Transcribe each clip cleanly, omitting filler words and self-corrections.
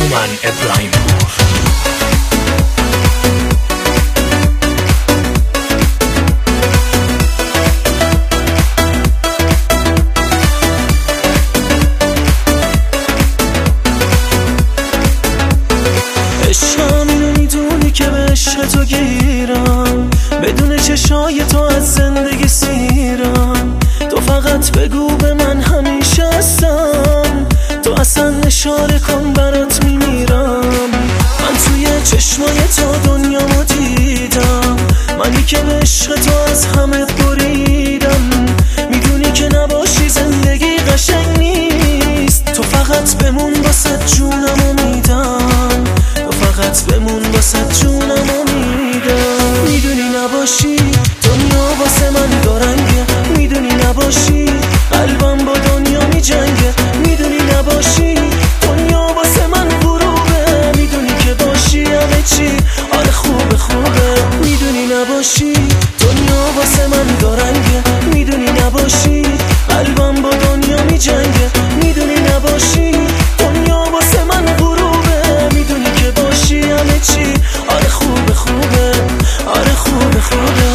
هومن ابراهیم پور. عشقم اینو میدونی که به عشق تو گیرم، بدون چشای تو از زندگی سیرم. تو فقط بگو به من همیشه هستم، تو اصلا اشاره کن برات میمیرم. من توی چشمای تو دنیامو دیدم، منی که به عشق تو از همه بریدم. میدونی که نباشی زندگی قشنگ نیست، تو فقط بمون واسه جونمو میدم، تو فقط بمون واسه جونمو میدم. میدونی نباشی دنیا واسه من دارنگه، میدونی نباشی قلبم با دنیا میجنگه. میدونی نباشی دنیا واسه من غروبه، میدونی که باشی همه چی آره خوبه خوبه. میدونی نباشی دنیا واسه من دارنگه، میدونی نباشی قلبم با دنیا میجنگه. میدونی نباشی دنیا واسه من غروبه، میدونی که باشی همه چی آره خوبه خوبه آره خوبه خوبه.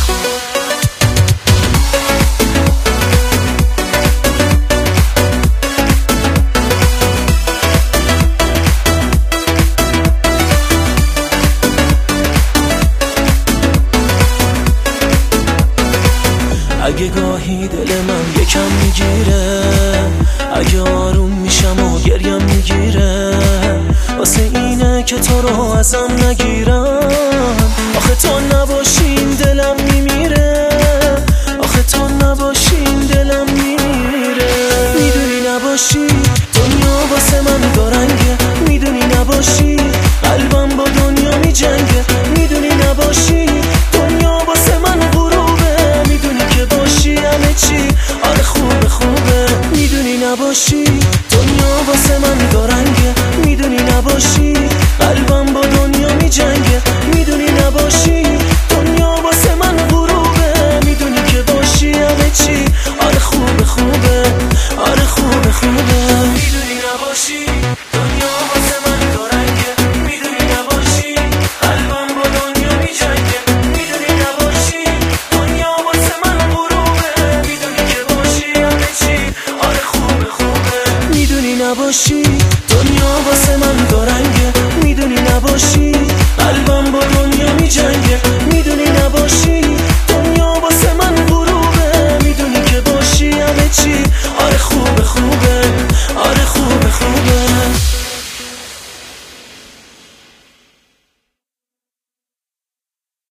اگه گاهی دل من یکم میگیره، اگه آروم میشم و گریم میگیره، واسه اینه که تو رو ازم نگیرم. آخه تو نباشین دلم میمیره، آخه تو نباشین دلم میمیره. میدونی نباشی دنیا واسه من دارنگه، میدونی نباشی قلبم با دنیا میجنگه. میدونی نباشی دنیا واسه من غروبه، میدونی که باشی همه چی آره خوبه خوبه. میدونی نباشی دنیا واسه من دارنگه، میدونی نباشی قلبم با دنیا میجنگه. میدونی نباشی دنیا واسه من غروبه، میدونی که باشی همه چی آره خوبه خوبه آره خوبه خوبه. میدونی نباشی دنیا واسه من دارنگه، میدونی نباشی قلبم با دنیا میجنگه. میدونی نباشی دنیا واسه من غروبه، میدونی که باشی همه چی آره خوبه خوبه. میدونی نباشی دنیا واسه من دارنگه، میدونی نباشی قلبم با دنیا میجنگه.